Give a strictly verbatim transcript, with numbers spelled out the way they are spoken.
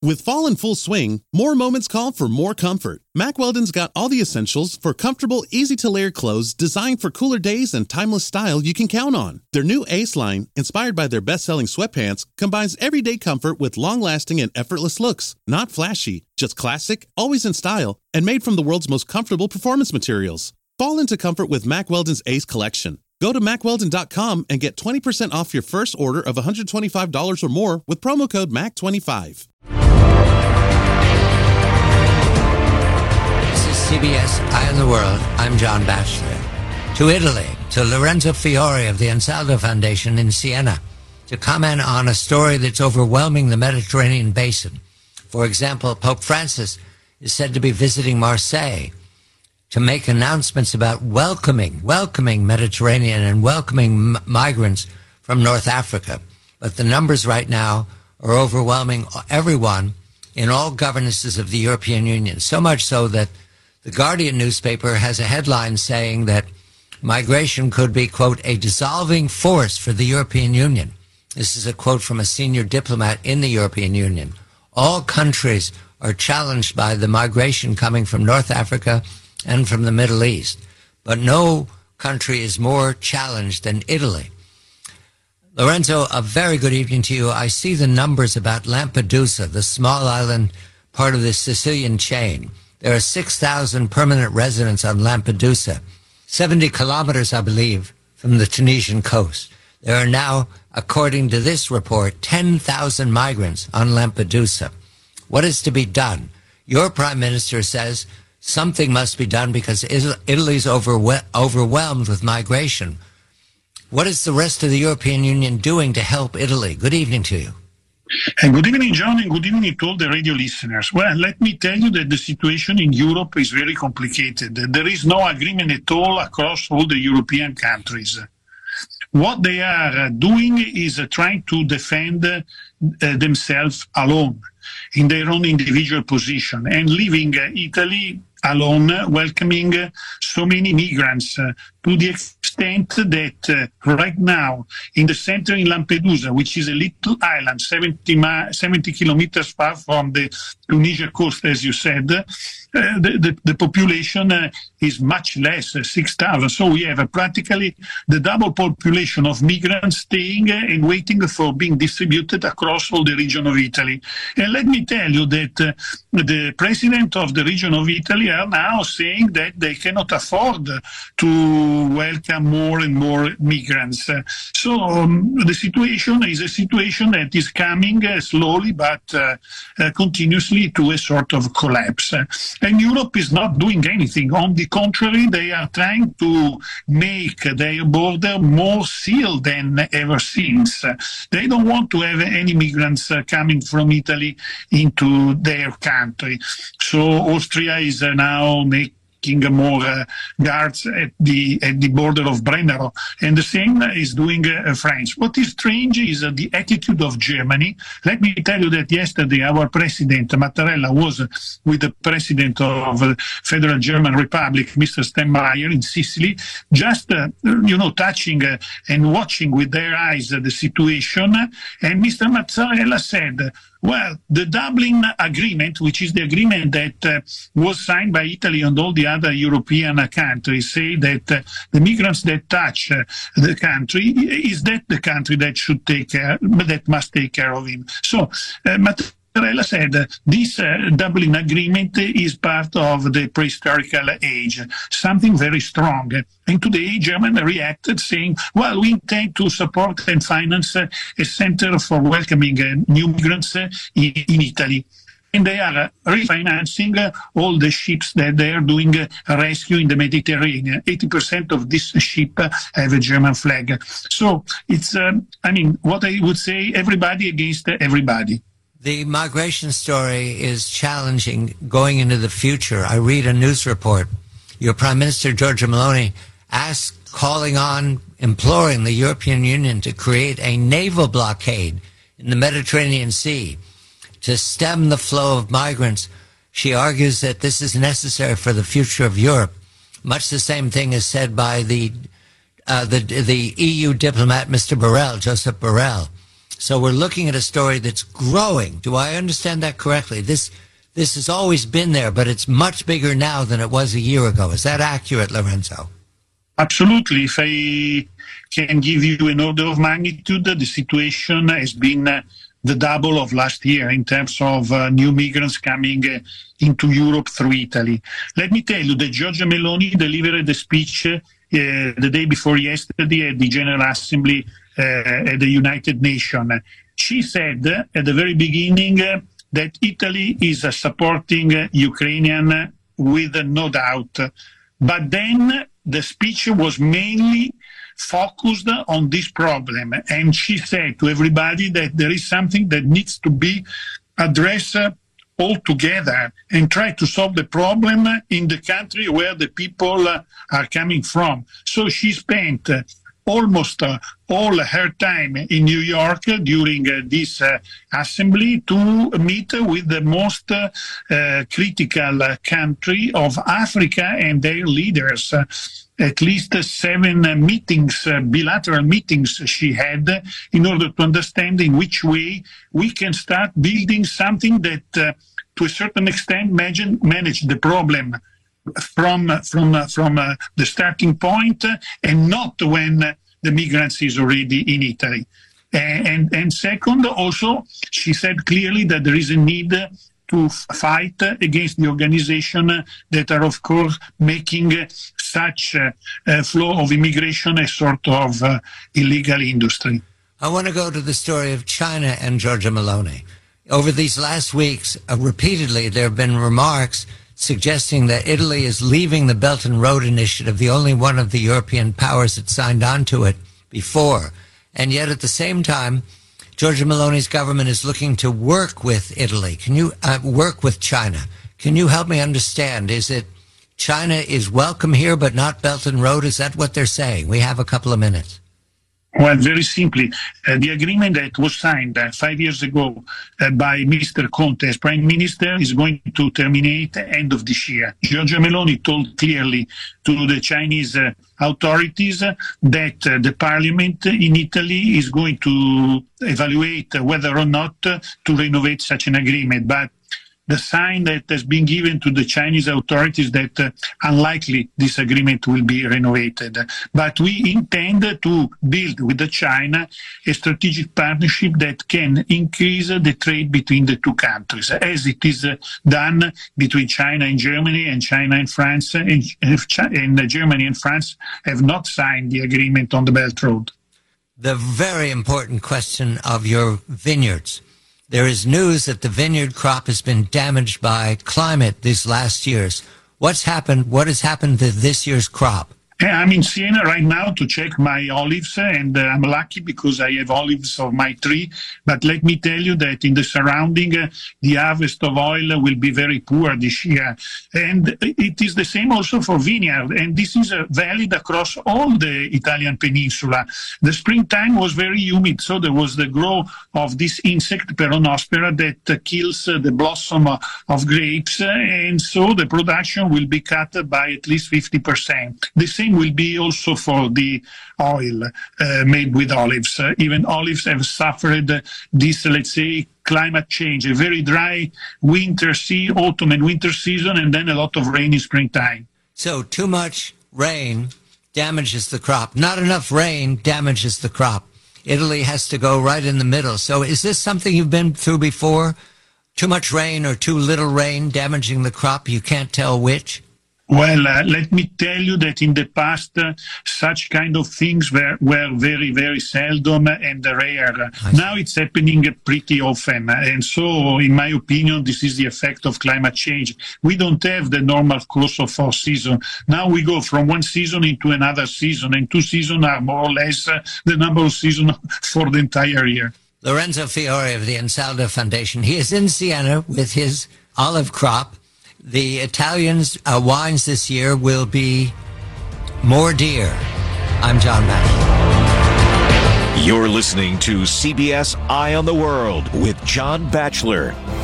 With fall in full swing, more moments call for more comfort. Mack Weldon's got all the essentials for comfortable, easy-to-layer clothes designed for cooler days and timeless style you can count on. Their new Ace line, inspired by their best-selling sweatpants, combines everyday comfort with long-lasting and effortless looks. Not flashy, just classic, always in style, and made from the world's most comfortable performance materials. Fall into comfort with Mack Weldon's Ace collection. Go to mack weldon dot com and get twenty percent off your first order of one hundred twenty-five dollars or more with promo code M A C twenty-five. C B S Eye on the World, I'm John Batchelor. To Italy, to Lorenzo Fiore of the Ansaldo Foundation in Siena, to comment on a story that's overwhelming the Mediterranean basin. For example, Pope Francis is said to be visiting Marseille to make announcements about welcoming, welcoming Mediterranean and welcoming m- migrants from North Africa. But the numbers right now are overwhelming everyone in all governances of the European Union, so much so that the Guardian newspaper has a headline saying that migration could be, quote, a dissolving force for the European Union. This is a quote from a senior diplomat in the European Union. All countries are challenged by the migration coming from North Africa and from the Middle East, but no country is more challenged than Italy. Lorenzo, a very good evening to you. I see the numbers about Lampedusa, the small island part of the Sicilian chain. There are six thousand permanent residents on Lampedusa, seventy kilometers, I believe, from the Tunisian coast. There are now, according to this report, ten thousand migrants on Lampedusa. What is to be done? Your prime minister says something must be done because Italy's overwhel- overwhelmed with migration. What is the rest of the European Union doing to help Italy? Good evening to you. And good evening, John, and good evening to all the radio listeners. Well, let me tell you that the situation in Europe is very complicated. There is no agreement at all across all the European countries. What they are doing is trying to defend uh, themselves alone in their own individual position and leaving uh, Italy alone, welcoming uh, so many migrants uh, to the extent that uh, right now in the center in Lampedusa, which is a little island, seventy, seventy kilometers far from the Tunisia coast, as you said, uh, the, the, the population uh, is much less, uh, six thousand. So we have uh, practically the double population of migrants staying uh, and waiting for being distributed across all the region of Italy. And let me tell you that uh, the president of the region of Italy are now saying that they cannot afford to welcome more and more migrants. Uh, so um, the situation is a situation that is coming uh, slowly but uh, uh, continuously to a sort of collapse. Uh, and Europe is not doing anything. On the contrary, they are trying to make their border more sealed than ever since. Uh, they don't want to have any migrants uh, coming from Italy into their country. So Austria is uh, now making more uh, guards at the at the border of Brennero, and the same is doing uh, France. What is strange is uh, the attitude of Germany. Let me tell you that yesterday our president Mattarella was with the president of the Federal German Republic, Mister Steinmeier, in Sicily, just uh, you know touching uh, and watching with their eyes uh, the situation. And Mister Mattarella said, well, the Dublin Agreement, which is the agreement that uh, was signed by Italy and all the other European uh, countries, say that uh, the migrants that touch uh, the country, is that the country that should take care, that must take care of him. So, uh, Mattarella said uh, this uh, Dublin Agreement is part of the prehistorical age, something very strong. And today, Germany reacted saying, well, we intend to support and finance uh, a center for welcoming uh, new migrants uh, in, in Italy. And they are uh, refinancing uh, all the ships that they are doing uh, rescue in the Mediterranean. eighty percent of this ship uh, have a German flag. So it's, um, I mean, what I would say, everybody against uh, everybody. The migration story is challenging going into the future. I read a news report. Your Prime Minister, Giorgia Meloni, asked, calling on, imploring the European Union to create a naval blockade in the Mediterranean Sea to stem the flow of migrants. She argues that this is necessary for the future of Europe. Much the same thing is said by the uh, the, the E U diplomat, Mister Borrell, Joseph Borrell. So we're looking at a story that's growing. Do I understand that correctly? This this has always been there, but it's much bigger now than it was a year ago. Is that accurate, Lorenzo? Absolutely. If I can give you an order of magnitude, the situation has been uh, the double of last year in terms of uh, new migrants coming uh, into Europe through Italy. Let me tell you that Giorgia Meloni delivered a speech uh, the day before yesterday at the General Assembly uh, at the United Nations. She said uh, at the very beginning uh, that Italy is uh, supporting uh, Ukrainian uh, with uh, no doubt. But then the speech was mainly focused on this problem. And she said to everybody that there is something that needs to be addressed uh, all together and try to solve the problem in the country where the people uh, are coming from. So she spent uh, almost uh, all her time in New York during uh, this uh, assembly to meet with the most uh, uh, critical uh, country of Africa and their leaders. Uh, at least uh, seven uh, meetings, uh, bilateral meetings she had uh, in order to understand in which way we can start building something that uh, to a certain extent imagine, manage the problem from from uh, from uh, the starting point uh, and not when uh, the migrants is already in Italy. And, and and second, also she said clearly that there is a need uh, to fight uh, against the organization uh, that are of course making uh, such uh, uh, flow of immigration a sort of uh, illegal industry. I want to go to the story of China and Giorgia Meloni. Over these last weeks, uh, repeatedly there have been remarks suggesting that Italy is leaving the Belt and Road Initiative, the only one of the European powers that signed on to it before. And yet at the same time, Giorgia Meloni's government is looking to work with Italy. Can you uh, work with China? Can you help me understand? Is it China is welcome here but not Belt and Road? Is that what they're saying? We have a couple of minutes. Well, very simply, uh, the agreement that was signed uh, five years ago uh, by Mister Conte as Prime Minister is going to terminate at the end of this year. Giorgia Meloni told clearly to the Chinese uh, authorities uh, that uh, the parliament in Italy is going to evaluate uh, whether or not uh, to renovate such an agreement. But the sign that has been given to the Chinese authorities that uh, unlikely this agreement will be renovated. But we intend to build with the China a strategic partnership that can increase uh, the trade between the two countries, as it is uh, done between China and Germany and China and France, and, and uh, Germany and France have not signed the agreement on the Belt Road. The very important question of your vineyards. There is news that the vineyard crop has been damaged by climate these last years. What's happened? What has happened to this year's crop? I'm in Siena right now to check my olives, and uh, I'm lucky because I have olives of my tree. But let me tell you that in the surrounding, uh, the harvest of oil will be very poor this year. And it is the same also for vineyard. And this is uh, valid across all the Italian peninsula. The springtime was very humid, so there was the growth of this insect Peronospora that uh, kills uh, the blossom uh, of grapes. Uh, and so the production will be cut by at least fifty percent. The same will be also for the oil uh, made with olives. Uh, even olives have suffered uh, this, uh, let's say, climate change, a very dry winter, sea, autumn and winter season, and then a lot of rain in springtime. So too much rain damages the crop. Not enough rain damages the crop. Italy has to go right in the middle. So is this something you've been through before? Too much rain or too little rain damaging the crop? You can't tell which? Well, uh, let me tell you that in the past, uh, such kind of things were, were very, very seldom and rare. Now it's happening pretty often. And so, in my opinion, this is the effect of climate change. We don't have the normal course of four seasons. Now we go from one season into another season, and two seasons are more or less uh, the number of seasons for the entire year. Lorenzo Fiore of the Ansaldo Foundation. He is in Siena with his olive crop. The Italians' uh, wines this year will be more dear. I'm John Batchelor. You're listening to C B S Eye on the World with John Batchelor.